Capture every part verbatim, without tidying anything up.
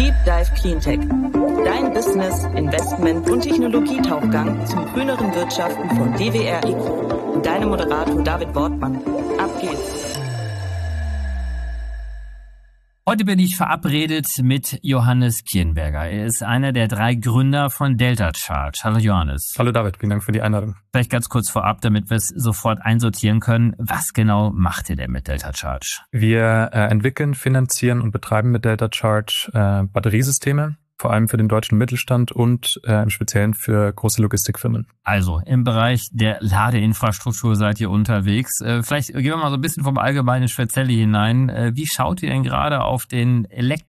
Deep Dive Cleantech. Dein Business, Investment und Technologietauchgang zum grüneren Wirtschaften von D W R eco. Mit deinem Moderator David Wortmann. Ab geht's. Heute bin ich verabredet mit Johannes Kirnberger. Er ist einer der drei Gründer von Delta Charge. Hallo Johannes. Hallo David, vielen Dank für die Einladung. Vielleicht ganz kurz vorab, damit wir es sofort einsortieren können. Was genau macht ihr denn mit Delta Charge? Wir äh, entwickeln, finanzieren und betreiben mit Delta Charge äh, Batteriesysteme, vor allem für den deutschen Mittelstand und äh, im Speziellen für große Logistikfirmen. Also im Bereich der Ladeinfrastruktur seid ihr unterwegs. Äh, vielleicht gehen wir mal so ein bisschen vom Allgemeinen ins Spezielle hinein. Äh, wie schaut ihr denn gerade auf den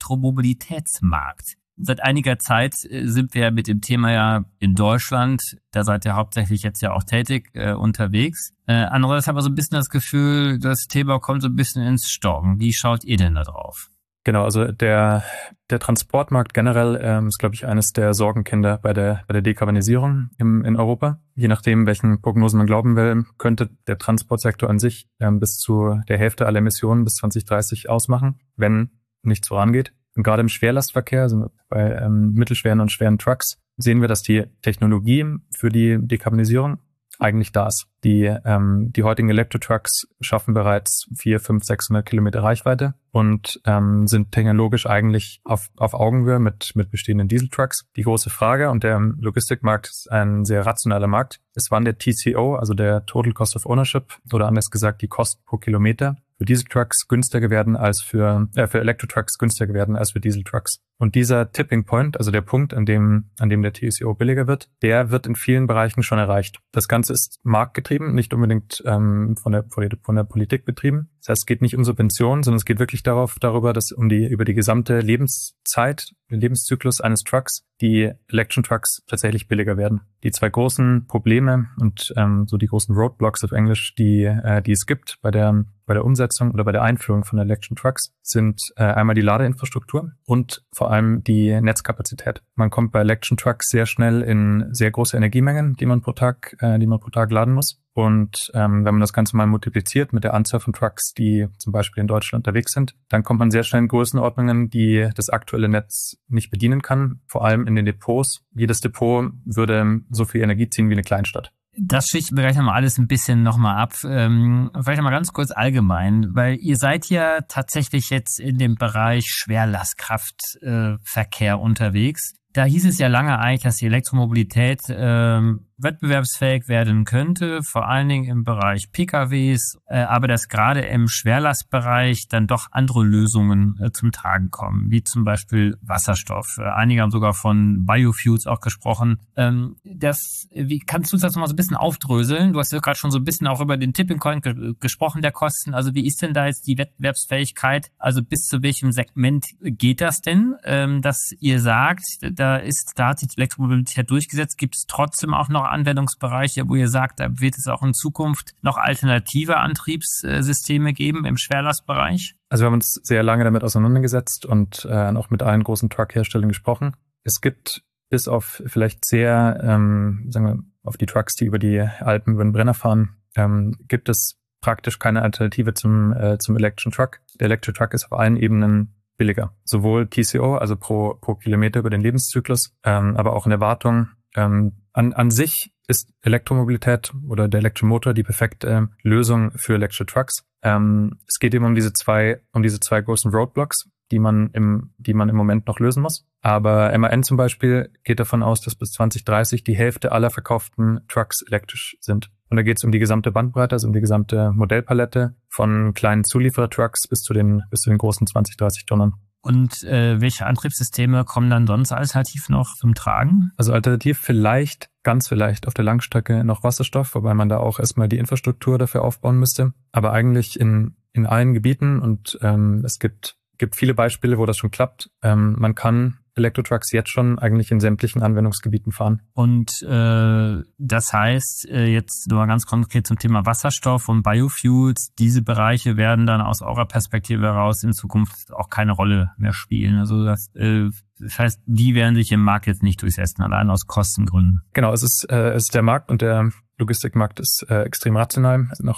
Elektromobilitätsmarkt? Seit einiger Zeit äh, sind wir mit dem Thema ja in Deutschland, da seid ihr hauptsächlich jetzt ja auch tätig, äh, unterwegs. Äh, andererseits haben wir so ein bisschen das Gefühl, das Thema kommt so ein bisschen ins Stocken. Wie schaut ihr denn da drauf? Genau, also der der Transportmarkt generell ähm, ist, glaube ich, eines der Sorgenkinder bei der bei der Dekarbonisierung im, in Europa. Je nachdem, welchen Prognosen man glauben will, könnte der Transportsektor an sich ähm, bis zu der Hälfte aller Emissionen bis zwanzig dreißig ausmachen, wenn nichts vorangeht. Und gerade im Schwerlastverkehr, also bei ähm, mittelschweren und schweren Trucks, sehen wir, dass die Technologie für die Dekarbonisierung eigentlich da ist. Die ähm, die heutigen Elektro-Trucks schaffen bereits vierhundert, fünfhundert, sechshundert Kilometer Reichweite und ähm, sind technologisch eigentlich auf auf Augenhöhe mit mit bestehenden Dieseltrucks. Die große Frage, und der Logistikmarkt ist ein sehr rationaler Markt, ist, wann der T C O, also der Total Cost of Ownership, oder anders gesagt die Kosten pro Kilometer, für Dieseltrucks günstiger werden als für äh, für Elektro-Trucks günstiger werden als für Dieseltrucks. Und dieser Tipping Point, also der Punkt, an dem an dem der T C O billiger wird, der wird in vielen Bereichen schon erreicht. Das Ganze ist marktgetrieben, nicht unbedingt ähm, von der von der Politik betrieben. Das heißt, es geht nicht um Subventionen, sondern es geht wirklich darauf darüber, dass um die über die gesamte Lebenszeit, den Lebenszyklus eines Trucks, die Elektron Trucks tatsächlich billiger werden. Die zwei großen Probleme und ähm, so die großen Roadblocks auf Englisch, die äh, die es gibt bei der bei der Umsetzung oder bei der Einführung von Elektron Trucks, sind äh, einmal die Ladeinfrastruktur und vor allem die Netzkapazität. Man kommt bei Elektron Trucks sehr schnell in sehr große Energiemengen, die man pro Tag, äh, die man pro Tag laden muss. Und ähm, wenn man das Ganze mal multipliziert mit der Anzahl von Trucks, die zum Beispiel in Deutschland unterwegs sind, dann kommt man sehr schnell in Größenordnungen, die das aktuelle Netz nicht bedienen kann, vor allem in den Depots. Jedes Depot würde so viel Energie ziehen wie eine Kleinstadt. Das schichten wir gleich nochmal alles ein bisschen nochmal ab. Ähm, vielleicht nochmal ganz kurz allgemein, weil ihr seid ja tatsächlich jetzt in dem Bereich Schwerlastkraftverkehr äh, unterwegs. Da hieß es ja lange eigentlich, dass die Elektromobilität ähm, wettbewerbsfähig werden könnte, vor allen Dingen im Bereich P K Ws, äh, aber dass gerade im Schwerlastbereich dann doch andere Lösungen äh, zum Tragen kommen, wie zum Beispiel Wasserstoff. Äh, einige haben sogar von Biofuels auch gesprochen. Ähm, das, wie kannst du das nochmal so ein bisschen aufdröseln? Du hast ja gerade schon so ein bisschen auch über den Tipping Point ge- gesprochen, der Kosten. Also wie ist denn da jetzt die Wettbewerbsfähigkeit? Also bis zu welchem Segment geht das denn, ähm, dass ihr sagt, da ist, da hat sich die Elektromobilität durchgesetzt, gibt es trotzdem auch noch Anwendungsbereiche, wo ihr sagt, da wird es auch in Zukunft noch alternative Antriebssysteme geben im Schwerlastbereich? Also wir haben uns sehr lange damit auseinandergesetzt und äh, auch mit allen großen Truckherstellern gesprochen. Es gibt bis auf vielleicht sehr, ähm, sagen wir, auf die Trucks, die über die Alpen, über den Brenner fahren, ähm, gibt es praktisch keine Alternative zum äh, zum Elektron Truck. Der Elektron Truck ist auf allen Ebenen billiger. Sowohl T C O, also pro pro Kilometer über den Lebenszyklus, ähm, aber auch in der Wartung. Ähm, an, an sich ist Elektromobilität oder der Elektromotor die perfekte äh, Lösung für Electric Trucks. Ähm, es geht eben um diese zwei, um diese zwei großen Roadblocks, die man im, die man im Moment noch lösen muss. Aber M A N zum Beispiel geht davon aus, dass bis zwanzig dreißig die Hälfte aller verkauften Trucks elektrisch sind. Und da geht es um die gesamte Bandbreite, also um die gesamte Modellpalette von kleinen Zulieferertrucks bis zu den, bis zu den großen zwanzig, dreißig Tonnen. Und äh, welche Antriebssysteme kommen dann sonst alternativ noch zum Tragen? Also alternativ vielleicht, ganz vielleicht auf der Langstrecke noch Wasserstoff, wobei man da auch erstmal die Infrastruktur dafür aufbauen müsste. Aber eigentlich in in allen Gebieten und ähm, es gibt gibt viele Beispiele, wo das schon klappt. Ähm, man kann Elektro-Trucks jetzt schon eigentlich in sämtlichen Anwendungsgebieten fahren. Und äh, das heißt, äh, jetzt nur mal ganz konkret zum Thema Wasserstoff und Biofuels, diese Bereiche werden dann aus eurer Perspektive heraus in Zukunft auch keine Rolle mehr spielen. Also das, äh, das heißt, die werden sich im Markt jetzt nicht durchsetzen, allein aus Kostengründen. Genau, es ist, äh, es ist der Markt und der Logistikmarkt ist äh, extrem rational. Noch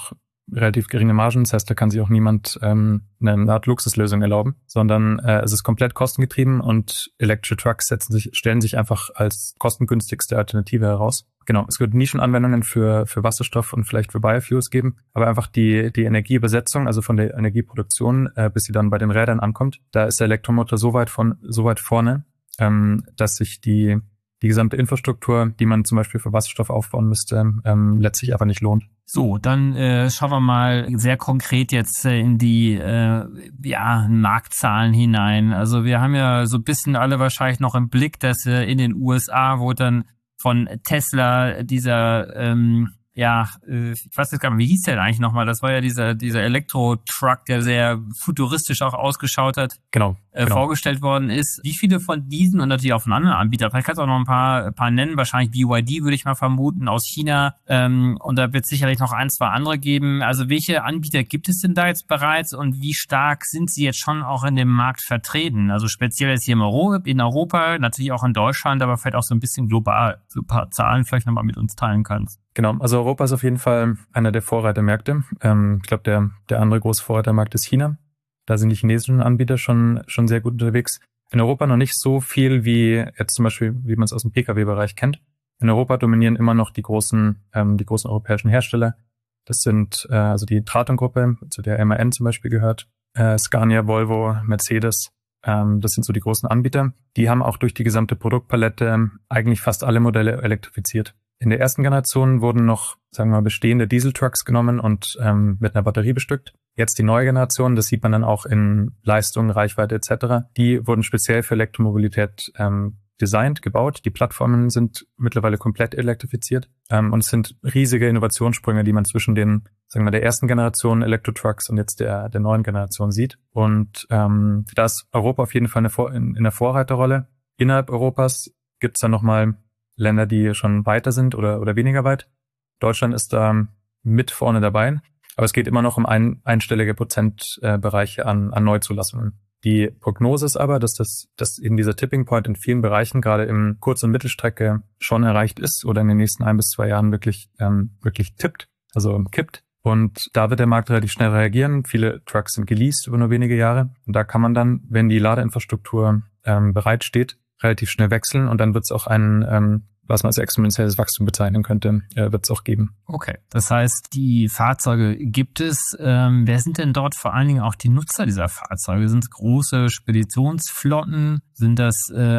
relativ geringe Margen. Das heißt, da kann sich auch niemand ähm, eine Art Luxuslösung erlauben, sondern äh, es ist komplett kostengetrieben und elektrische Trucks setzen sich, stellen sich einfach als kostengünstigste Alternative heraus. Genau, es wird Nischenanwendungen für für Wasserstoff und vielleicht für Biofuels geben, aber einfach die die Energieübersetzung, also von der Energieproduktion, äh, bis sie dann bei den Rädern ankommt, da ist der Elektromotor so weit von so weit vorne, ähm, dass sich die die gesamte Infrastruktur, die man zum Beispiel für Wasserstoff aufbauen müsste, ähm, letztlich einfach nicht lohnt. So, dann äh, schauen wir mal sehr konkret jetzt äh, in die äh, ja, Marktzahlen hinein. Also wir haben ja so ein bisschen alle wahrscheinlich noch im Blick, dass äh, in den U S A, wo dann von Tesla dieser ähm, ja, ich weiß jetzt gar nicht, wie hieß der eigentlich nochmal? Das war ja dieser dieser Elektro-Truck, der sehr futuristisch auch ausgeschaut hat, genau, äh, genau. vorgestellt worden ist. Wie viele von diesen und natürlich auch von anderen Anbietern, vielleicht kannst du auch noch ein paar paar nennen, wahrscheinlich B Y D würde ich mal vermuten, aus China. Ähm, und da wird es sicherlich noch ein, zwei andere geben. Also welche Anbieter gibt es denn da jetzt bereits und wie stark sind sie jetzt schon auch in dem Markt vertreten? Also speziell jetzt hier im Euro, in Europa, natürlich auch in Deutschland, aber vielleicht auch so ein bisschen global. So ein paar Zahlen vielleicht nochmal mit uns teilen kannst. Genau, also Europa ist auf jeden Fall einer der Vorreitermärkte. Ähm, ich glaube, der der andere große Vorreitermarkt ist China. Da sind die chinesischen Anbieter schon schon sehr gut unterwegs. In Europa noch nicht so viel wie jetzt zum Beispiel, wie man es aus dem P K W-Bereich kennt. In Europa dominieren immer noch die großen ähm, die großen europäischen Hersteller. Das sind äh, also die Traton-Gruppe, zu der M A N zum Beispiel gehört, äh, Scania, Volvo, Mercedes. Ähm, das sind so die großen Anbieter. Die haben auch durch die gesamte Produktpalette eigentlich fast alle Modelle elektrifiziert. In der ersten Generation wurden noch, sagen wir mal, bestehende Dieseltrucks genommen und ähm, mit einer Batterie bestückt. Jetzt die neue Generation, das sieht man dann auch in Leistung, Reichweite et cetera. Die wurden speziell für Elektromobilität ähm, designt, gebaut. Die Plattformen sind mittlerweile komplett elektrifiziert ähm, und es sind riesige Innovationssprünge, die man zwischen den, sagen wir, der ersten Generation Elektro-Trucks und jetzt der der neuen Generation sieht. Und ähm, da ist Europa auf jeden Fall eine Vor- in, in der Vorreiterrolle. Innerhalb Europas gibt's dann nochmal Länder, die schon weiter sind oder oder weniger weit. Deutschland ist da mit vorne dabei, aber es geht immer noch um ein, einstellige Prozentbereiche an, an Neuzulassungen. Die Prognose ist aber, dass das, dass eben dieser Tipping Point in vielen Bereichen, gerade im Kurz- und Mittelstrecke, schon erreicht ist oder in den nächsten ein bis zwei Jahren wirklich ähm, wirklich tippt, also kippt. Und da wird der Markt relativ schnell reagieren. Viele Trucks sind geleast über nur wenige Jahre. Und da kann man dann, wenn die Ladeinfrastruktur ähm, bereitsteht, relativ schnell wechseln und dann wird es auch ein, ähm, was man als exponentielles Wachstum bezeichnen könnte, äh, wird es auch geben. Okay, das heißt, die Fahrzeuge gibt es. Ähm, wer sind denn dort vor allen Dingen auch die Nutzer dieser Fahrzeuge? Sind es große Speditionsflotten? Sind das äh,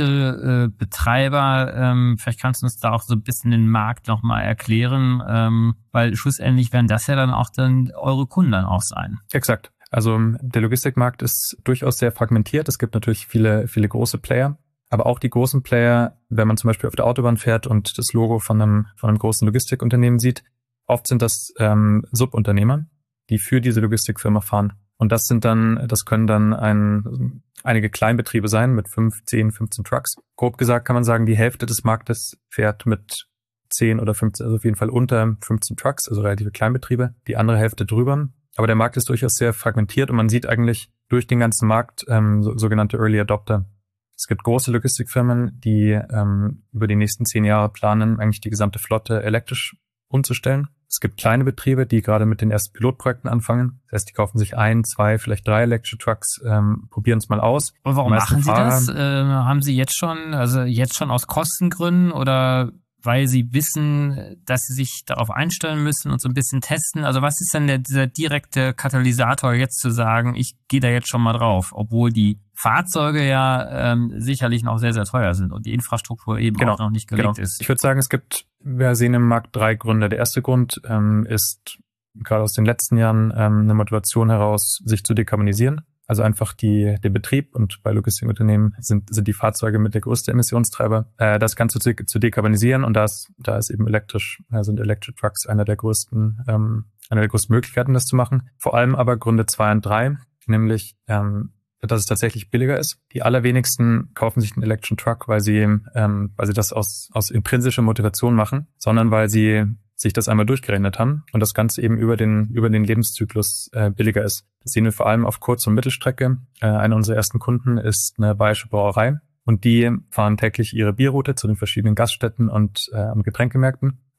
Einzelbetreiber? Äh, ähm, vielleicht kannst du uns da auch so ein bisschen den Markt nochmal erklären, ähm, weil schlussendlich werden das ja dann auch dann eure Kunden dann auch sein. Exakt. Also der Logistikmarkt ist durchaus sehr fragmentiert. Es gibt natürlich viele, viele große Player, aber auch die großen Player, wenn man zum Beispiel auf der Autobahn fährt und das Logo von einem, von einem großen Logistikunternehmen sieht, oft sind das ähm, Subunternehmer, die für diese Logistikfirma fahren. Und das sind dann, das können dann ein, einige Kleinbetriebe sein mit fünf, zehn, fünfzehn Trucks. Grob gesagt kann man sagen, die Hälfte des Marktes fährt mit zehn oder fünfzehn, also auf jeden Fall unter fünfzehn Trucks, also relative Kleinbetriebe, die andere Hälfte drüber. Aber der Markt ist durchaus sehr fragmentiert und man sieht eigentlich durch den ganzen Markt ähm, so, sogenannte Early Adopter. Es gibt große Logistikfirmen, die ähm, über die nächsten zehn Jahre planen, eigentlich die gesamte Flotte elektrisch umzustellen. Es gibt kleine Betriebe, die gerade mit den ersten Pilotprojekten anfangen. Das heißt, die kaufen sich ein, zwei, vielleicht drei elektrische Trucks, ähm, probieren es mal aus. Und warum machen Sie das? Äh, haben Sie jetzt schon, also jetzt schon aus Kostengründen oder weil sie wissen, dass sie sich darauf einstellen müssen und so ein bisschen testen? Also was ist denn der, dieser direkte Katalysator jetzt zu sagen, ich gehe da jetzt schon mal drauf, obwohl die Fahrzeuge ja ähm, sicherlich noch sehr, sehr teuer sind und die Infrastruktur eben genau, auch noch nicht gelegt genau. ist. Ich würde sagen, es gibt, wir sehen im Markt drei Gründe. Der erste Grund ähm, ist gerade aus den letzten Jahren ähm, eine Motivation heraus, sich zu dekarbonisieren. Also einfach die der Betrieb und bei Logistikunternehmen sind sind die Fahrzeuge mit der größte Emissionstreiber. Äh, das Ganze zu, zu dekarbonisieren und das da ist eben elektrisch, äh, sind Electric Trucks einer der größten ähm, einer der größten Möglichkeiten, das zu machen. Vor allem aber Gründe zwei und drei, nämlich ähm, dass es tatsächlich billiger ist. Die allerwenigsten kaufen sich einen elektrischen Truck, weil sie ähm, weil sie das aus aus intrinsischer Motivation machen, sondern weil sie sich das einmal durchgerechnet haben und das Ganze eben über den über den Lebenszyklus äh, billiger ist. Das sehen wir vor allem auf Kurz- und Mittelstrecke. Äh, einer unserer ersten Kunden ist eine bayerische Brauerei und die fahren täglich ihre Bierroute zu den verschiedenen Gaststätten und äh, Getränkemärkten.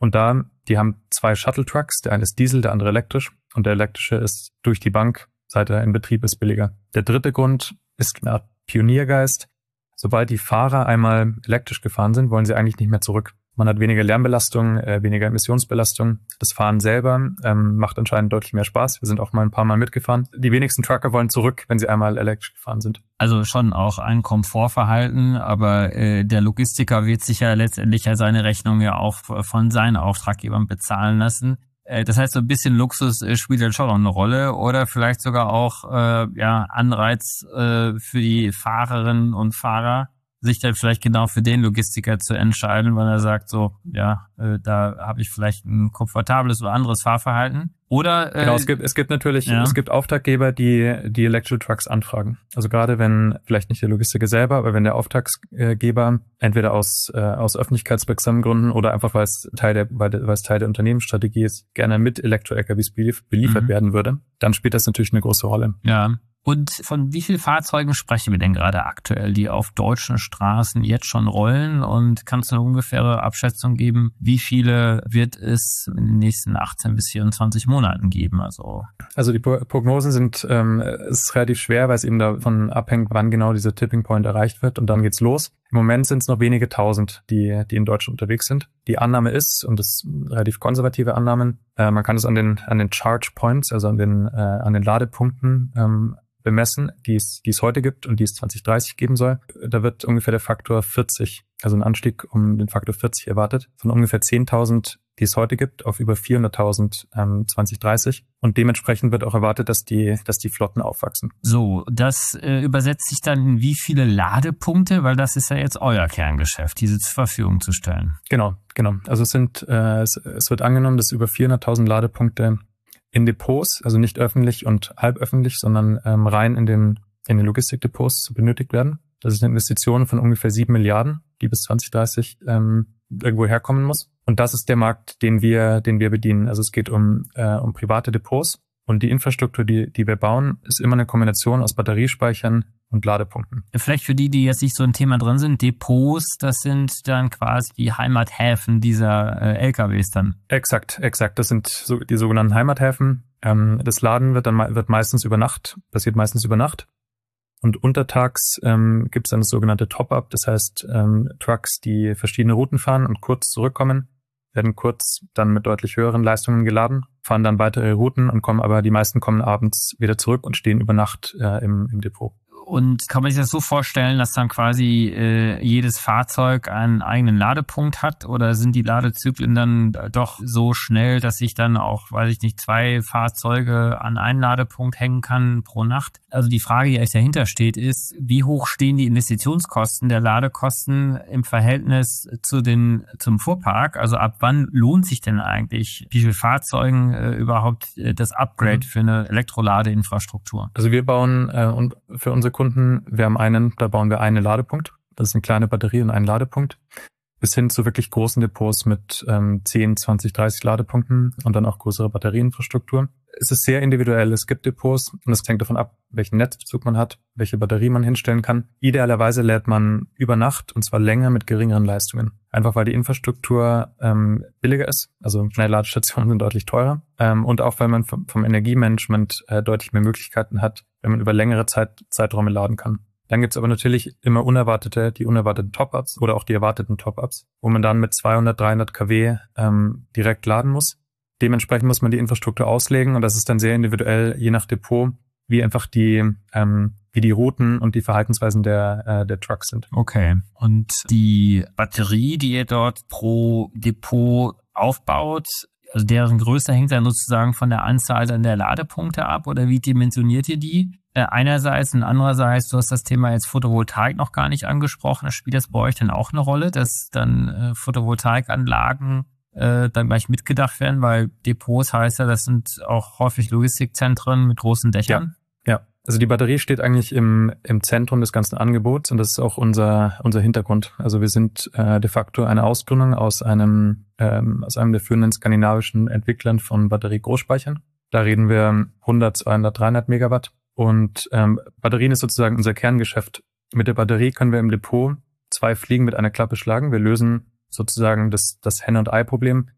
Und da, die haben zwei Shuttle-Trucks, der eine ist Diesel, der andere elektrisch. Und der elektrische ist durch die Bank, seit er in Betrieb ist, billiger. Der dritte Grund ist eine Art Pioniergeist. Sobald die Fahrer einmal elektrisch gefahren sind, wollen sie eigentlich nicht mehr zurück. Man hat weniger Lärmbelastung, äh, weniger Emissionsbelastung. Das Fahren selber ähm, macht anscheinend deutlich mehr Spaß. Wir sind auch mal ein paar Mal mitgefahren. Die wenigsten Trucker wollen zurück, wenn sie einmal elektrisch gefahren sind. Also schon auch ein Komfortverhalten, aber äh, der Logistiker wird sich ja letztendlich ja seine Rechnung ja auch von seinen Auftraggebern bezahlen lassen. Äh, das heißt, so ein bisschen Luxus äh, spielt dann schon noch eine Rolle oder vielleicht sogar auch äh, ja Anreiz äh, für die Fahrerinnen und Fahrer, sich dann vielleicht genau für den Logistiker zu entscheiden, weil er sagt so, ja, äh, da habe ich vielleicht ein komfortables oder anderes Fahrverhalten. Oder äh, genau, es gibt es gibt natürlich ja. es gibt Auftraggeber, die die Electric Trucks anfragen. Also gerade wenn vielleicht nicht der Logistiker selber, aber wenn der Auftraggeber entweder aus äh, aus öffentlichkeitswirksamen Gründen oder einfach weil es Teil der weil, weil es Teil der Unternehmensstrategie ist, gerne mit Elektro-L K Ws belief- beliefert mhm. werden würde, dann spielt das natürlich eine große Rolle. Ja. Und von wie vielen Fahrzeugen sprechen wir denn gerade aktuell, die auf deutschen Straßen jetzt schon rollen? Und kannst du eine ungefähre Abschätzung geben, wie viele wird es in den nächsten achtzehn bis vierundzwanzig Monaten geben? Also also die Prognosen sind ähm, ist relativ schwer, weil es eben davon abhängt, wann genau dieser Tipping Point erreicht wird und dann geht's los. Im Moment sind es noch wenige tausend, die die in Deutschland unterwegs sind. Die Annahme ist, und das sind relativ konservative Annahmen, äh, man kann es an den an den Charge Points, also an den äh, an den Ladepunkten ähm, bemessen, die es, die es heute gibt und die es zwanzig dreißig geben soll. Da wird ungefähr der Faktor vierzig, also ein Anstieg um den Faktor vierzig erwartet, von ungefähr zehntausend, die es heute gibt, auf über vierhunderttausend ähm, zwanzig dreißig. Und dementsprechend wird auch erwartet, dass die, dass die Flotten aufwachsen. So, das äh, übersetzt sich dann in wie viele Ladepunkte, weil das ist ja jetzt euer Kerngeschäft, diese zur Verfügung zu stellen. Genau, genau. Also es sind, äh, es, es wird angenommen, dass über vierhunderttausend Ladepunkte in Depots, also nicht öffentlich und halböffentlich, sondern ähm, rein in den in den Logistikdepots benötigt werden. Das ist eine Investition von ungefähr sieben Milliarden, die bis zwanzig dreißig ähm, irgendwo herkommen muss. Und das ist der Markt, den wir den wir bedienen. Also es geht um äh, um private Depots und die Infrastruktur, die die wir bauen, ist immer eine Kombination aus Batteriespeichern und Ladepunkten. Vielleicht für die, die jetzt nicht so ein Thema drin sind, Depots, das sind dann quasi die Heimathäfen dieser äh, L K Ws dann. Exakt, exakt. Das sind so die sogenannten Heimathäfen. Ähm, das Laden wird dann wird meistens über Nacht, passiert meistens über Nacht. Und untertags ähm, gibt es dann das sogenannte Top-Up. Das heißt, ähm, Trucks, die verschiedene Routen fahren und kurz zurückkommen, werden kurz dann mit deutlich höheren Leistungen geladen, fahren dann weitere Routen und kommen aber, die meisten kommen abends wieder zurück und stehen über Nacht äh, im, im Depot. Und kann man sich das so vorstellen, dass dann quasi äh, jedes Fahrzeug einen eigenen Ladepunkt hat? Oder sind die Ladezyklen dann doch so schnell, dass ich dann auch, weiß ich nicht, zwei Fahrzeuge an einen Ladepunkt hängen kann pro Nacht? Also die Frage, die eigentlich dahinter steht, ist, wie hoch stehen die Investitionskosten der Ladekosten im Verhältnis zu den zum Fuhrpark? Also ab wann lohnt sich denn eigentlich, wie viele Fahrzeugen äh, überhaupt äh, das Upgrade mhm. für eine Elektroladeinfrastruktur? Also wir bauen äh, und für unsere Kunden, wir haben einen, da bauen wir einen Ladepunkt. Das ist eine kleine Batterie und einen Ladepunkt. Bis hin zu wirklich großen Depots mit ähm, zehn, zwanzig, dreißig Ladepunkten und dann auch größere Batterieinfrastruktur. Es ist sehr individuell. Es gibt Depots und es hängt davon ab, welchen Netzbezug man hat, welche Batterie man hinstellen kann. Idealerweise lädt man über Nacht und zwar länger mit geringeren Leistungen. Einfach weil die Infrastruktur ähm, billiger ist. Also Schnellladestationen sind deutlich teurer. Ähm, und auch weil man vom, vom Energiemanagement äh, deutlich mehr Möglichkeiten hat, wenn man über längere Zeit, Zeiträume laden kann. Dann gibt's aber natürlich immer unerwartete, die unerwarteten Top-Ups oder auch die erwarteten Top-Ups, wo man dann mit zweihundert, dreihundert Kilowatt ähm, direkt laden muss. Dementsprechend muss man die Infrastruktur auslegen und das ist dann sehr individuell, je nach Depot, wie einfach die ähm, wie die Routen und die Verhaltensweisen der äh, der Trucks sind. Okay. Und die Batterie, die ihr dort pro Depot aufbaut, also deren Größe hängt dann sozusagen von der Anzahl dann der Ladepunkte ab oder wie dimensioniert ihr die? Äh, einerseits und andererseits, du hast das Thema jetzt Photovoltaik noch gar nicht angesprochen, spielt das bei euch dann auch eine Rolle, dass dann äh, Photovoltaikanlagen äh, dann gleich mitgedacht werden, weil Depots heißt ja, das sind auch häufig Logistikzentren mit großen Dächern. Ja, ja. Also die Batterie steht eigentlich im im Zentrum des ganzen Angebots und das ist auch unser unser Hintergrund. Also wir sind äh, de facto eine Ausgründung aus einem ähm, aus einem der führenden skandinavischen Entwicklern von Batterie-Großspeichern. Da reden wir hundert, zweihundert, dreihundert Megawatt und ähm, Batterien ist sozusagen unser Kerngeschäft. Mit der Batterie können wir im Depot zwei Fliegen mit einer Klappe schlagen. Wir lösen sozusagen das das Henne- und Ei-Problem.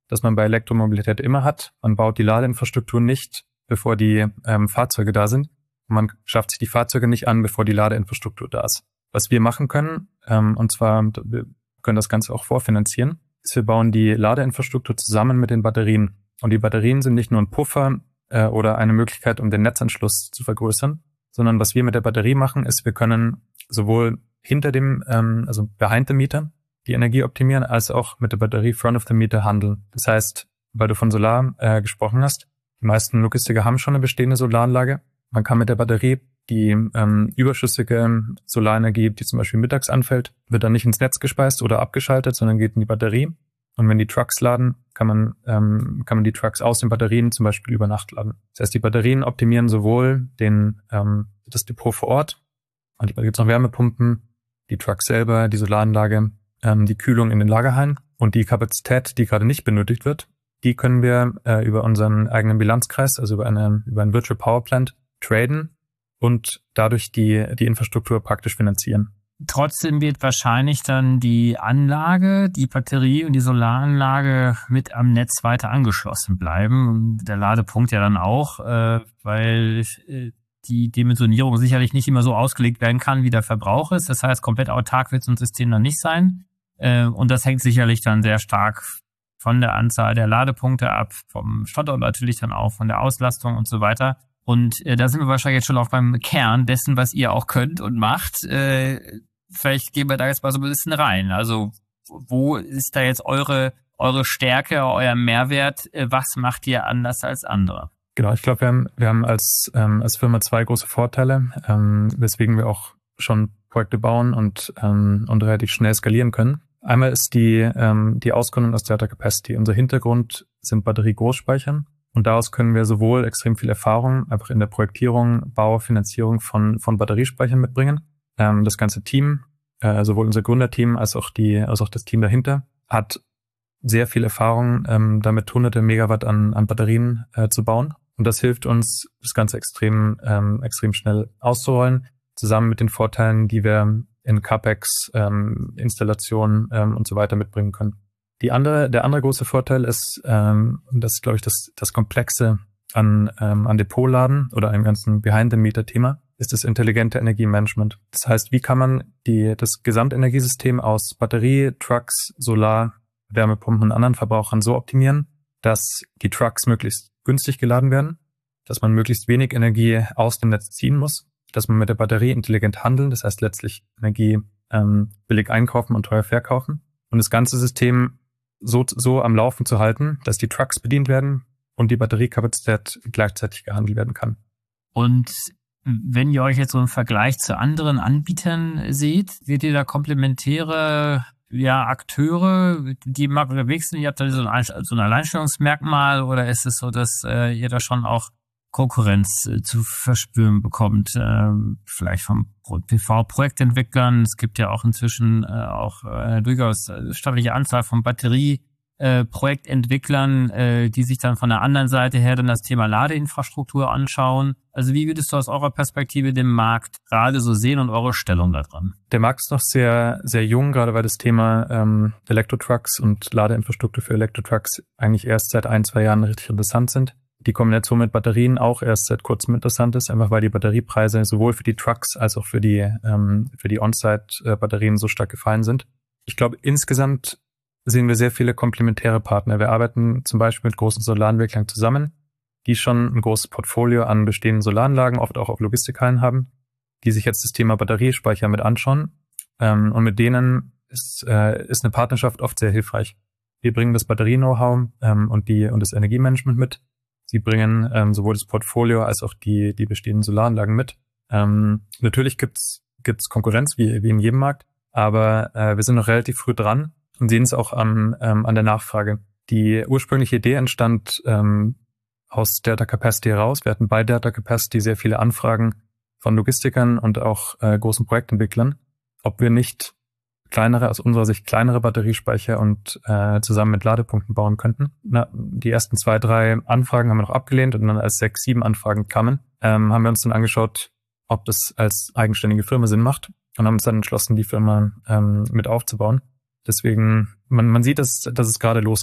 das man bei Elektromobilität immer hat. Man baut die Ladeinfrastruktur nicht, bevor die ähm, Fahrzeuge da sind. Und man schafft sich die Fahrzeuge nicht an, bevor die Ladeinfrastruktur da ist. Was wir machen können, ähm, und zwar, wir können das Ganze auch vorfinanzieren, ist, wir bauen die Ladeinfrastruktur zusammen mit den Batterien. Und die Batterien sind nicht nur ein Puffer äh, oder eine Möglichkeit, um den Netzanschluss zu vergrößern, sondern was wir mit der Batterie machen, ist, wir können sowohl hinter dem, ähm, also behind the meter, die Energie optimieren, als auch mit der Batterie front of the meter handeln. Das heißt, weil du von Solar äh, gesprochen hast, die meisten Logistiker haben schon eine bestehende Solaranlage. Man kann mit der Batterie die ähm, überschüssige Solarenergie, die zum Beispiel mittags anfällt, wird dann nicht ins Netz gespeist oder abgeschaltet, sondern geht in die Batterie. Und wenn die Trucks laden, kann man ähm, kann man die Trucks aus den Batterien zum Beispiel über Nacht laden. Das heißt, die Batterien optimieren sowohl den ähm, das Depot vor Ort, und da gibt es noch Wärmepumpen, die Trucks selber, die Solaranlage, ähm, die Kühlung in den Lagerhallen und die Kapazität, die gerade nicht benötigt wird, die können wir äh, über unseren eigenen Bilanzkreis, also über eine über ein Virtual Power Plant traden und dadurch die die Infrastruktur praktisch finanzieren. Trotzdem wird wahrscheinlich dann die Anlage, die Batterie und die Solaranlage mit am Netz weiter angeschlossen bleiben. Und der Ladepunkt ja dann auch, äh, weil äh, die Dimensionierung sicherlich nicht immer so ausgelegt werden kann, wie der Verbrauch ist. Das heißt, komplett autark wird so ein System dann nicht sein. Äh, und das hängt sicherlich dann sehr stark von der Anzahl der Ladepunkte ab, vom Standort natürlich dann auch, von der Auslastung und so weiter. Und äh, da sind wir wahrscheinlich jetzt schon auch beim Kern dessen, was ihr auch könnt und macht. Äh, vielleicht gehen wir da jetzt mal so ein bisschen rein. Also wo ist da jetzt eure eure Stärke, euer Mehrwert? Äh, was macht ihr anders als andere? Genau, ich glaube, wir haben wir haben als ähm, als Firma zwei große Vorteile, ähm, weswegen wir auch schon Projekte bauen und ähm, und relativ schnell skalieren können. Einmal ist die ähm, die Ausgründung aus Data Capacity. Unser Hintergrund sind Batterie-Großspeichern. Und daraus können wir sowohl extrem viel Erfahrung einfach in der Projektierung, Bau, Finanzierung von von Batteriespeichern mitbringen. Ähm, das ganze Team, äh, sowohl unser Gründerteam als auch die, als auch das Team dahinter, hat sehr viel Erfahrung, ähm, damit hunderte Megawatt an an Batterien äh, zu bauen. Und das hilft uns, das Ganze extrem ähm, extrem schnell auszurollen, zusammen mit den Vorteilen, die wir in CapEx, ähm, Installation ähm, und so weiter mitbringen können. Die andere, der andere große Vorteil ist, ähm, und das ist, glaube ich, das, das Komplexe an, ähm, an Depotladen oder einem ganzen Behind-the-Meter-Thema, ist das intelligente Energiemanagement. Das heißt, wie kann man die, das Gesamtenergiesystem aus Batterie, Trucks, Solar, Wärmepumpen und anderen Verbrauchern so optimieren, dass die Trucks möglichst günstig geladen werden, dass man möglichst wenig Energie aus dem Netz ziehen muss, dass man mit der Batterie intelligent handeln, das heißt letztlich Energie ähm, billig einkaufen und teuer verkaufen und das ganze System so so am Laufen zu halten, dass die Trucks bedient werden und die Batteriekapazität gleichzeitig gehandelt werden kann. Und wenn ihr euch jetzt so im Vergleich zu anderen Anbietern seht, seht ihr da komplementäre ja, Akteure, die im Markt unterwegs sind? Ihr habt da so ein, so ein Alleinstellungsmerkmal oder ist es so, dass äh, ihr da schon auch Konkurrenz äh, zu verspüren bekommt? Äh, vielleicht vom P V-Projektentwicklern. Es gibt ja auch inzwischen äh, auch äh, durchaus stattliche Anzahl von Batterie Äh, Projektentwicklern, äh, die sich dann von der anderen Seite her dann das Thema Ladeinfrastruktur anschauen. Also wie würdest du aus eurer Perspektive den Markt gerade so sehen und eure Stellung da dran? Der Markt ist noch sehr, sehr jung, gerade weil das Thema ähm, Elektrotrucks und Ladeinfrastruktur für Elektrotrucks eigentlich erst seit ein, zwei Jahren richtig interessant sind. Die Kombination mit Batterien auch erst seit kurzem interessant ist, einfach weil die Batteriepreise sowohl für die Trucks als auch für die ähm, für die On-Site-Batterien so stark gefallen sind. Ich glaube, insgesamt sehen wir sehr viele komplementäre Partner. Wir arbeiten zum Beispiel mit großen Solaranwicklern zusammen, die schon ein großes Portfolio an bestehenden Solaranlagen, oft auch auf Logistikhallen haben, die sich jetzt das Thema Batteriespeicher mit anschauen. Ähm, und mit denen ist, äh, ist eine Partnerschaft oft sehr hilfreich. Wir bringen das Batterie-Know-how ähm, und die und das Energiemanagement mit. Sie bringen ähm, sowohl das Portfolio als auch die die bestehenden Solaranlagen mit. Ähm, natürlich gibt's gibt's Konkurrenz wie wie in jedem Markt, aber äh, wir sind noch relativ früh dran. Und sehen es auch am, ähm, an der Nachfrage. Die ursprüngliche Idee entstand ähm, aus Data Capacity heraus. Wir hatten bei Data Capacity sehr viele Anfragen von Logistikern und auch äh, großen Projektentwicklern, ob wir nicht kleinere, aus unserer Sicht kleinere Batteriespeicher und äh, zusammen mit Ladepunkten bauen könnten. Na, die ersten zwei, drei Anfragen haben wir noch abgelehnt und dann als sechs, sieben Anfragen kamen, ähm, haben wir uns dann angeschaut, ob das als eigenständige Firma Sinn macht und haben uns dann entschlossen, die Firma ähm, mit aufzubauen. Deswegen, man, man sieht, dass, dass es gerade losgeht.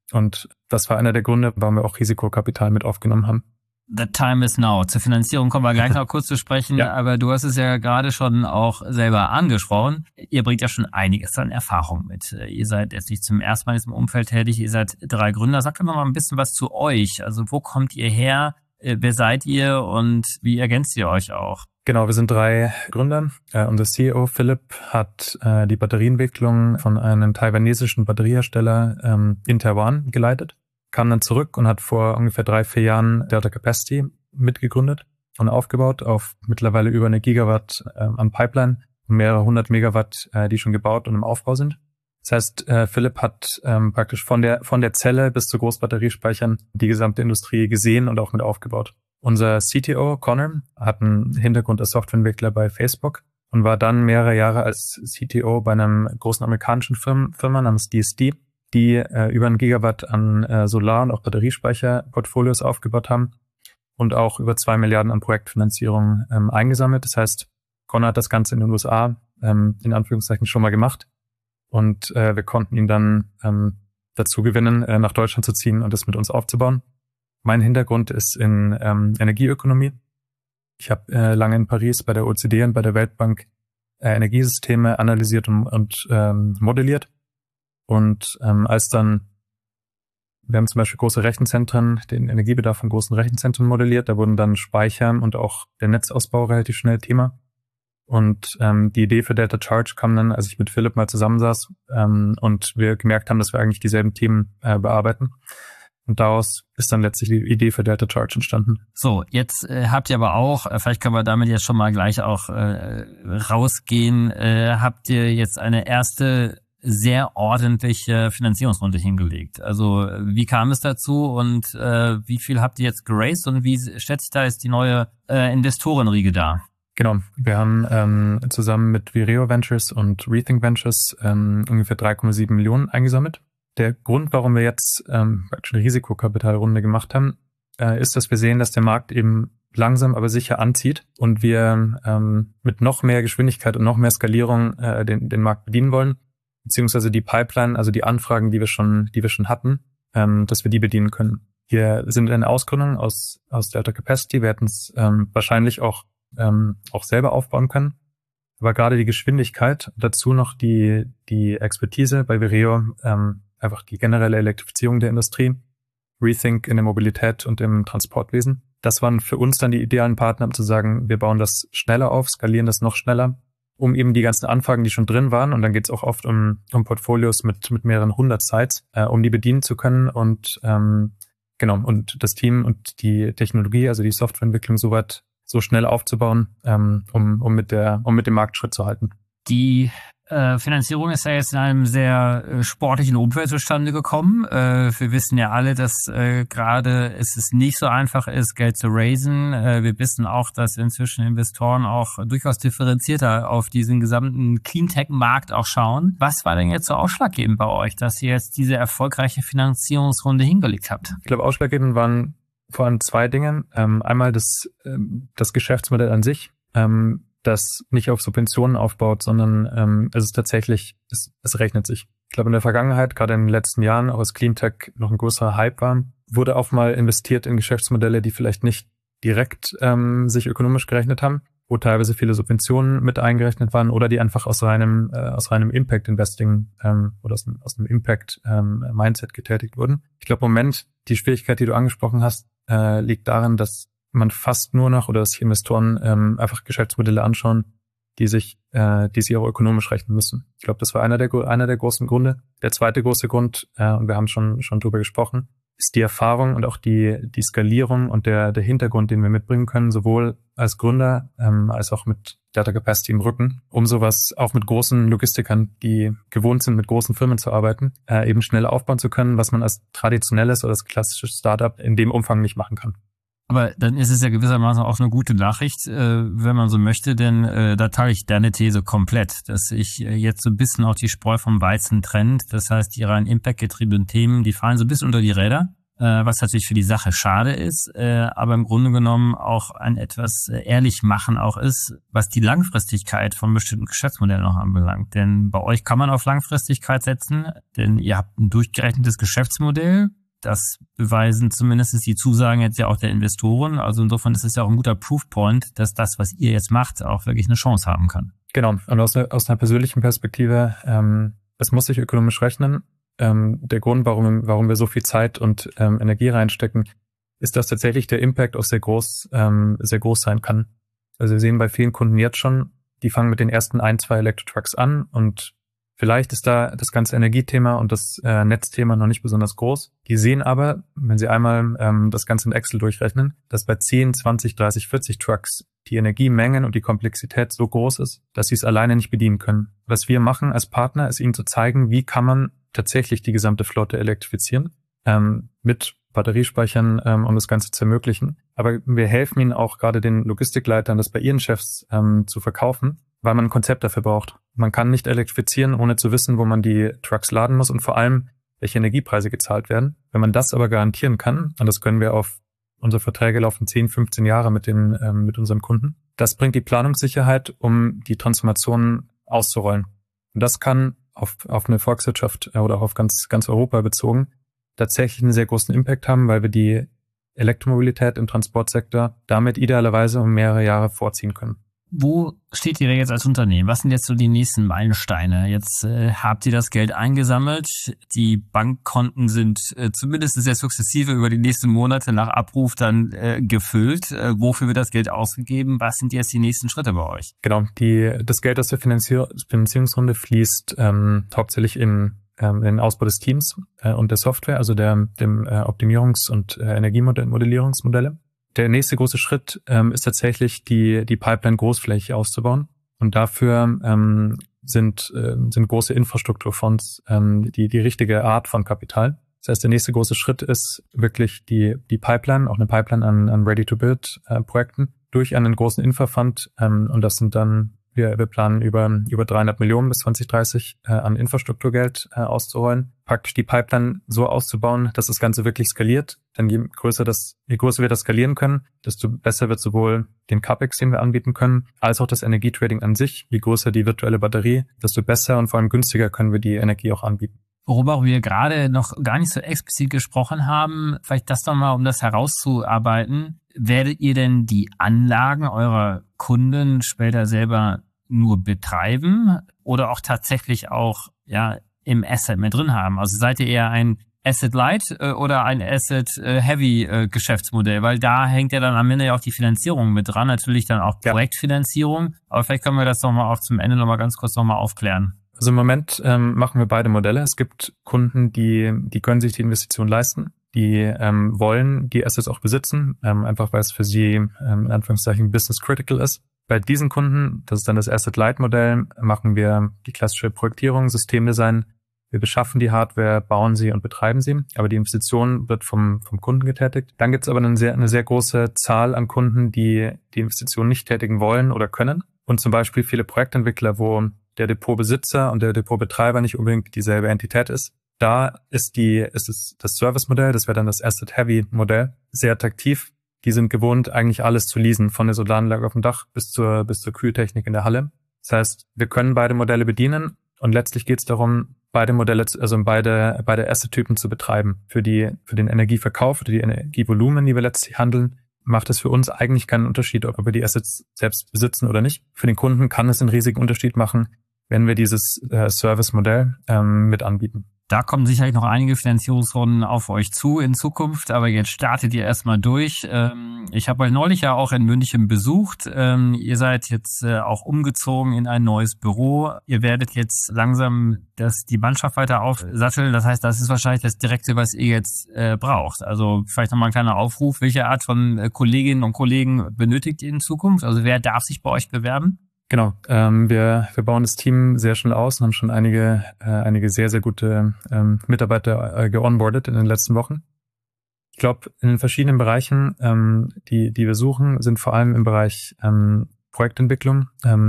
Und das war einer der Gründe, warum wir auch Risikokapital mit aufgenommen haben. The time is now. Zur Finanzierung kommen wir gleich noch kurz zu sprechen, ja. Aber du hast es ja gerade schon auch selber angesprochen. Ihr bringt ja schon einiges an Erfahrung mit. Ihr seid jetzt nicht zum ersten Mal in diesem Umfeld tätig, ihr seid drei Gründer. Sagt doch noch mal ein bisschen was zu euch. Also wo kommt ihr her? Wer seid ihr und wie ergänzt ihr euch auch? Genau, wir sind drei Gründer. Äh, unser C E O Philipp hat äh, die Batterieentwicklung von einem taiwanesischen Batteriehersteller ähm, in Taiwan geleitet. Kam dann zurück und hat vor ungefähr drei, vier Jahren Delta Capacity mitgegründet und aufgebaut auf mittlerweile über eine Gigawatt äh, an Pipeline und mehrere hundert Megawatt, äh, die schon gebaut und im Aufbau sind. Das heißt, äh, Philipp hat ähm, praktisch von der von der Zelle bis zu Großbatteriespeichern die gesamte Industrie gesehen und auch mit aufgebaut. Unser C T O Connor hat einen Hintergrund als Softwareentwickler bei Facebook und war dann mehrere Jahre als C T O bei einem großen amerikanischen Firma, Firma namens D S D, die äh, über einen Gigawatt an äh, Solar- und auch Batteriespeicherportfolios aufgebaut haben und auch über zwei Milliarden an Projektfinanzierung ähm, eingesammelt. Das heißt, Connor hat das Ganze in den U S A ähm, in Anführungszeichen schon mal gemacht und äh, wir konnten ihn dann ähm, dazu gewinnen, äh, nach Deutschland zu ziehen und das mit uns aufzubauen. Mein Hintergrund ist in ähm, Energieökonomie. Ich habe äh, lange in Paris bei der O E C D und bei der Weltbank äh, Energiesysteme analysiert und, und ähm, modelliert. Und ähm, als dann, wir haben zum Beispiel große Rechenzentren, den Energiebedarf von großen Rechenzentren modelliert, da wurden dann Speicher und auch der Netzausbau relativ schnell Thema. Und ähm, die Idee für Delta Charge kam dann, als ich mit Philipp mal zusammensaß ähm, und wir gemerkt haben, dass wir eigentlich dieselben Themen äh, bearbeiten. Und daraus ist dann letztlich die Idee für Delta Charge entstanden. So, jetzt äh, habt ihr aber auch, äh, vielleicht können wir damit jetzt schon mal gleich auch äh, rausgehen, äh, habt ihr jetzt eine erste sehr ordentliche Finanzierungsrunde hingelegt. Also wie kam es dazu und äh, wie viel habt ihr jetzt geraced und wie stellt sich da jetzt die neue äh, Investorenriege dar? Genau, wir haben ähm, zusammen mit Vireo Ventures und Rethink Ventures ähm, ungefähr drei Komma sieben Millionen eingesammelt. Der Grund, warum wir jetzt ähm, eine Risikokapitalrunde gemacht haben, äh, ist, dass wir sehen, dass der Markt eben langsam aber sicher anzieht und wir ähm, mit noch mehr Geschwindigkeit und noch mehr Skalierung äh, den, den Markt bedienen wollen, beziehungsweise die Pipeline, also die Anfragen, die wir schon, die wir schon hatten, ähm, dass wir die bedienen können. Wir sind eine Ausgründung aus aus Delta Capacity. Wir hätten es ähm, wahrscheinlich auch ähm, auch selber aufbauen können. Aber gerade die Geschwindigkeit, dazu noch die die Expertise bei Vireo, ähm, einfach die generelle Elektrifizierung der Industrie, Rethink in der Mobilität und im Transportwesen. Das waren für uns dann die idealen Partner, um zu sagen, wir bauen das schneller auf, skalieren das noch schneller, um eben die ganzen Anfragen, die schon drin waren, und dann geht es auch oft um, um Portfolios mit mit mehreren hundert Sites, äh, um die bedienen zu können und ähm, genau und das Team und die Technologie, also die Softwareentwicklung, soweit so schnell aufzubauen, ähm, um um mit der um mit dem Markt Schritt zu halten. Die äh, Finanzierung ist ja jetzt in einem sehr äh, sportlichen Umfeld zustande gekommen. Äh, wir wissen ja alle, dass äh, gerade es ist nicht so einfach ist, Geld zu raisen. Äh, wir wissen auch, dass inzwischen Investoren auch durchaus differenzierter auf diesen gesamten Cleantech-Markt auch schauen. Was war denn jetzt so ausschlaggebend bei euch, dass ihr jetzt diese erfolgreiche Finanzierungsrunde hingelegt habt? Ich glaube, ausschlaggebend waren vor allem zwei Dinge. Ähm, einmal das, ähm, das Geschäftsmodell an sich, ähm, das nicht auf Subventionen aufbaut, sondern ähm, es ist tatsächlich, es, es rechnet sich. Ich glaube, in der Vergangenheit, gerade in den letzten Jahren, auch als Cleantech noch ein größerer Hype war, wurde auch mal investiert in Geschäftsmodelle, die vielleicht nicht direkt ähm, sich ökonomisch gerechnet haben, wo teilweise viele Subventionen mit eingerechnet waren oder die einfach aus reinem äh, aus reinem Impact-Investing ähm, oder aus, aus einem Impact-Mindset ähm, getätigt wurden. Ich glaube, im Moment, die Schwierigkeit, die du angesprochen hast, äh, liegt darin, dass man fast nur noch oder dass sich Investoren ähm, einfach Geschäftsmodelle anschauen, die sich, äh, die sie auch ökonomisch rechnen müssen. Ich glaube, das war einer der einer der großen Gründe. Der zweite große Grund, äh, und wir haben schon schon drüber gesprochen, ist die Erfahrung und auch die die Skalierung und der der Hintergrund, den wir mitbringen können, sowohl als Gründer ähm, als auch mit Delta Capacity im Rücken, um sowas auch mit großen Logistikern, die gewohnt sind, mit großen Firmen zu arbeiten, äh, eben schnell aufbauen zu können, was man als traditionelles oder als klassisches Startup in dem Umfang nicht machen kann. Aber dann ist es ja gewissermaßen auch eine gute Nachricht, äh, wenn man so möchte, denn äh, da teile ich deine These komplett, dass sich äh, jetzt so ein bisschen auch die Spreu vom Weizen trennt. Das heißt, die rein Impact-getriebenen Themen, die fallen so ein bisschen unter die Räder. äh, was natürlich für die Sache schade ist, äh, aber im Grunde genommen auch ein etwas äh, ehrlich machen auch ist, was die Langfristigkeit von bestimmten Geschäftsmodellen noch anbelangt. Denn bei euch kann man auf Langfristigkeit setzen, denn ihr habt ein durchgerechnetes Geschäftsmodell. Das beweisen zumindest die Zusagen jetzt ja auch der Investoren. Also insofern ist es ja auch ein guter Proofpoint, dass das, was ihr jetzt macht, auch wirklich eine Chance haben kann. Genau. Und aus, aus einer persönlichen Perspektive, ähm, es muss sich ökonomisch rechnen. Ähm, der Grund, warum, warum wir so viel Zeit und ähm, Energie reinstecken, ist, dass tatsächlich der Impact auch sehr groß, ähm, sehr groß sein kann. Also wir sehen bei vielen Kunden jetzt schon, die fangen mit den ersten ein, zwei Elektro-Trucks an und vielleicht ist da das ganze Energiethema und das äh, Netzthema noch nicht besonders groß. Die sehen aber, wenn sie einmal ähm, das Ganze in Excel durchrechnen, dass bei zehn, zwanzig, dreißig, vierzig Trucks die Energiemengen und die Komplexität so groß ist, dass sie es alleine nicht bedienen können. Was wir machen als Partner, ist ihnen zu zeigen, wie kann man tatsächlich die gesamte Flotte elektrifizieren, ähm, mit Batteriespeichern, ähm, um das Ganze zu ermöglichen. Aber wir helfen ihnen auch gerade den Logistikleitern, das bei ihren Chefs ähm, zu verkaufen, weil man ein Konzept dafür braucht. Man kann nicht elektrifizieren, ohne zu wissen, wo man die Trucks laden muss und vor allem, welche Energiepreise gezahlt werden. Wenn man das aber garantieren kann, und das können wir auf unsere Verträge laufen zehn, fünfzehn Jahre mit den ähm, mit unseren Kunden, das bringt die Planungssicherheit, um die Transformation auszurollen. Und das kann auf auf eine Volkswirtschaft äh, oder auch auf ganz ganz Europa bezogen tatsächlich einen sehr großen Impact haben, weil wir die Elektromobilität im Transportsektor damit idealerweise um mehrere Jahre vorziehen können. Wo steht ihr jetzt als Unternehmen? Was sind jetzt so die nächsten Meilensteine? Jetzt äh, habt ihr das Geld eingesammelt. Die Bankkonten sind äh, zumindest sehr sukzessive über die nächsten Monate nach Abruf dann äh, gefüllt. Äh, wofür wird das Geld ausgegeben? Was sind jetzt die nächsten Schritte bei euch? Genau, die das Geld aus der Finanzier- Finanzierungsrunde fließt ähm, hauptsächlich in, ähm, in den Ausbau des Teams äh, und der Software, also der dem äh, Optimierungs- und äh, Energiemodellierungsmodelle. Der nächste große Schritt ähm, ist tatsächlich die die Pipeline großflächig auszubauen und dafür ähm, sind äh, sind große Infrastrukturfonds ähm, die die richtige Art von Kapital. Das heißt, der nächste große Schritt ist wirklich die die Pipeline, auch eine Pipeline an, an Ready-to-Build-Projekten äh, durch einen großen Infra-Fund ähm, und das sind dann wir wir planen über über dreihundert Millionen bis zwanzig dreißig äh, an Infrastrukturgeld äh, auszuholen, praktisch die Pipeline so auszubauen, dass das Ganze wirklich skaliert. Denn je größer das, je größer wir das skalieren können, desto besser wird sowohl den CapEx, den wir anbieten können, als auch das Energietrading an sich. Je größer die virtuelle Batterie, desto besser und vor allem günstiger können wir die Energie auch anbieten. Worüber wir gerade noch gar nicht so explizit gesprochen haben, vielleicht das nochmal, um das herauszuarbeiten. Werdet ihr denn die Anlagen eurer Kunden später selber nur betreiben oder auch tatsächlich auch ja im Asset mit drin haben? Also seid ihr eher ein Asset-Light äh, oder ein Asset-Heavy-Geschäftsmodell? Äh, Weil da hängt ja dann am Ende ja auch die Finanzierung mit dran, natürlich dann auch Projektfinanzierung. Ja. Aber vielleicht können wir das nochmal auch zum Ende nochmal ganz kurz nochmal aufklären. Also im Moment ähm, machen wir beide Modelle. Es gibt Kunden, die die können sich die Investition leisten, die ähm, wollen die Assets auch besitzen, ähm, einfach weil es für sie ähm, in Anführungszeichen business critical ist. Bei diesen Kunden, das ist dann das Asset-Light-Modell, machen wir die klassische Projektierung, Systemdesign. Wir beschaffen die Hardware, bauen sie und betreiben sie, aber die Investition wird vom vom Kunden getätigt. Dann gibt es aber eine sehr, eine sehr große Zahl an Kunden, die die Investition nicht tätigen wollen oder können. Und zum Beispiel viele Projektentwickler, wo der Depotbesitzer und der Depotbetreiber nicht unbedingt dieselbe Entität ist. Da ist die ist es das Service-Modell, das wäre dann das Asset-Heavy-Modell, sehr attraktiv. Die sind gewohnt, eigentlich alles zu leasen, von der Solaranlage auf dem Dach bis zur bis zur Kühltechnik in der Halle. Das heißt, wir können beide Modelle bedienen und letztlich geht es darum, beide Modelle, also beide beide Asset-Typen zu betreiben. Für die für den Energieverkauf, für die Energievolumen, die wir letztlich handeln, macht es für uns eigentlich keinen Unterschied, ob wir die Assets selbst besitzen oder nicht. Für den Kunden kann es einen riesigen Unterschied machen, wenn wir dieses äh, Service-Modell ähm, mit anbieten. Da kommen sicherlich noch einige Finanzierungsrunden auf euch zu in Zukunft, aber jetzt startet ihr erstmal durch. Ähm, ich habe euch neulich ja auch in München besucht. Ähm, ihr seid jetzt äh, auch umgezogen in ein neues Büro. Ihr werdet jetzt langsam das, die Mannschaft weiter aufsatteln. Das heißt, das ist wahrscheinlich das Direkte, was ihr jetzt äh, braucht. Also vielleicht nochmal ein kleiner Aufruf. Welche Art von äh, Kolleginnen und Kollegen benötigt ihr in Zukunft? Also wer darf sich bei euch bewerben? Genau, ähm, wir wir bauen das Team sehr schnell aus und haben schon einige äh, einige sehr, sehr gute ähm, Mitarbeiter äh, geonboardet in den letzten Wochen. Ich glaube, in den verschiedenen Bereichen, ähm, die die wir suchen, sind vor allem im Bereich ähm, Projektentwicklung, ähm,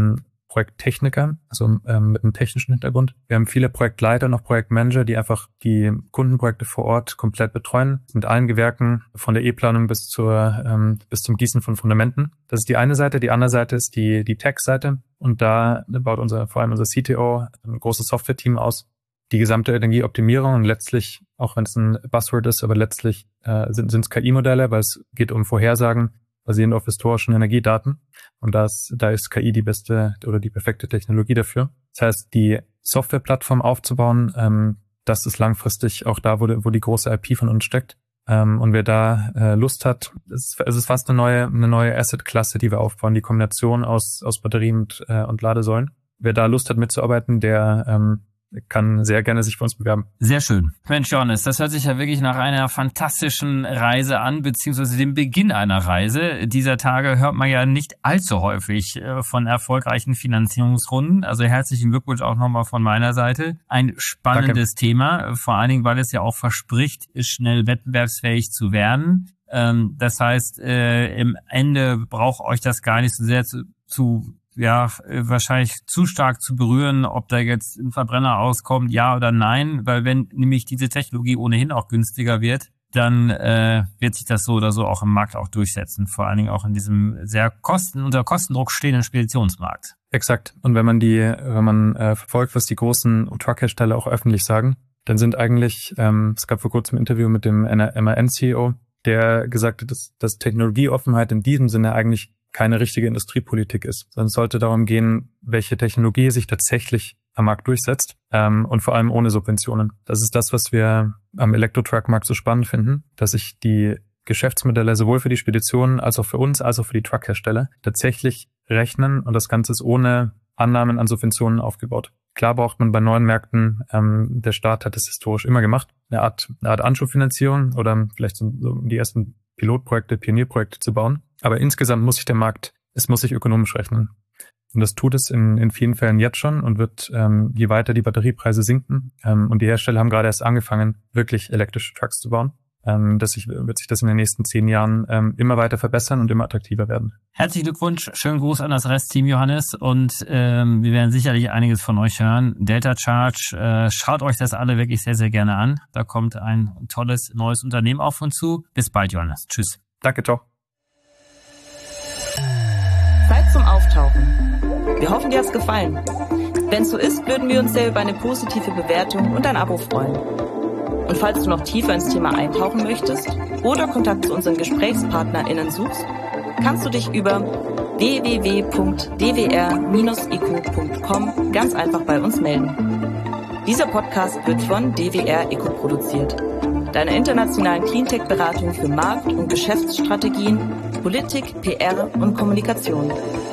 Projekttechniker, also ähm, mit einem technischen Hintergrund. Wir haben viele Projektleiter und auch Projektmanager, die einfach die Kundenprojekte vor Ort komplett betreuen, mit allen Gewerken, von der E-Planung bis zur ähm, bis zum Gießen von Fundamenten. Das ist die eine Seite. Die andere Seite ist die die Tech-Seite. Und da baut unser vor allem unser C T O ein großes Software-Team aus, die gesamte Energieoptimierung und letztlich, auch wenn es ein Buzzword ist, aber letztlich äh, sind es K I-Modelle, weil es geht um Vorhersagen basierend auf historischen Energiedaten. Und das, da ist K I die beste oder die perfekte Technologie dafür. Das heißt, die Softwareplattform aufzubauen, ähm, das ist langfristig auch da, wo, wo die große I P von uns steckt. Ähm, und wer da äh, Lust hat, es, es ist fast eine neue eine neue Asset-Klasse, die wir aufbauen, die Kombination aus aus Batterien und, äh, und Ladesäulen. Wer da Lust hat mitzuarbeiten, der ähm, kann sehr gerne sich für uns bewerben. Sehr schön. Mensch, Johannes, das hört sich ja wirklich nach einer fantastischen Reise an, beziehungsweise dem Beginn einer Reise. Dieser Tage hört man ja nicht allzu häufig von erfolgreichen Finanzierungsrunden. Also herzlichen Glückwunsch auch nochmal von meiner Seite. Ein spannendes Danke. Thema, vor allen Dingen, weil es ja auch verspricht, schnell wettbewerbsfähig zu werden. Das heißt, im Ende braucht euch das gar nicht so sehr zu, zu ja, wahrscheinlich zu stark zu berühren, ob da jetzt ein Verbrenner auskommt, ja oder nein, weil wenn nämlich diese Technologie ohnehin auch günstiger wird, dann äh, wird sich das so oder so auch im Markt auch durchsetzen, vor allen Dingen auch in diesem sehr kosten unter Kostendruck stehenden Speditionsmarkt. Exakt. Und wenn man die, wenn man äh, verfolgt, was die großen Truckhersteller auch öffentlich sagen, dann sind eigentlich, ähm, es gab vor kurzem ein Interview mit dem M A N-C E O, der gesagt hat, dass, dass Technologieoffenheit in diesem Sinne eigentlich keine richtige Industriepolitik ist, sondern es sollte darum gehen, welche Technologie sich tatsächlich am Markt durchsetzt ähm, und vor allem ohne Subventionen. Das ist das, was wir am Elektro-Truck-Markt so spannend finden, dass sich die Geschäftsmodelle sowohl für die Speditionen als auch für uns, als auch für die Truckhersteller tatsächlich rechnen und das Ganze ist ohne Annahmen an Subventionen aufgebaut. Klar braucht man bei neuen Märkten, ähm, der Staat hat das historisch immer gemacht, eine Art, eine Art Anschubfinanzierung oder vielleicht so, so die ersten Pilotprojekte, Pionierprojekte zu bauen. Aber insgesamt muss sich der Markt, es muss sich ökonomisch rechnen. Und das tut es in, in vielen Fällen jetzt schon und wird, ähm, je weiter die Batteriepreise sinken. Ähm, und die Hersteller haben gerade erst angefangen, wirklich elektrische Trucks zu bauen. Ähm, dass sich, wird sich das in den nächsten zehn Jahren ähm, immer weiter verbessern und immer attraktiver werden. Herzlichen Glückwunsch, schönen Gruß an das Restteam, Johannes. Und ähm, wir werden sicherlich einiges von euch hören. Delta Charge, äh, schaut euch das alle wirklich sehr, sehr gerne an. Da kommt ein tolles neues Unternehmen auf uns zu. Bis bald, Johannes. Tschüss. Danke, ciao. Zeit zum Auftauchen. Wir hoffen, dir hat's gefallen. Wenn es so ist, würden wir uns sehr über eine positive Bewertung und ein Abo freuen. Und falls du noch tiefer ins Thema eintauchen möchtest oder Kontakt zu unseren GesprächspartnerInnen suchst, kannst du dich über w w w punkt d w r Bindestrich eco punkt com ganz einfach bei uns melden. Dieser Podcast wird von D W R Eco produziert, deiner internationalen Cleantech-Beratung für Markt- und Geschäftsstrategien, Politik, P R und Kommunikation.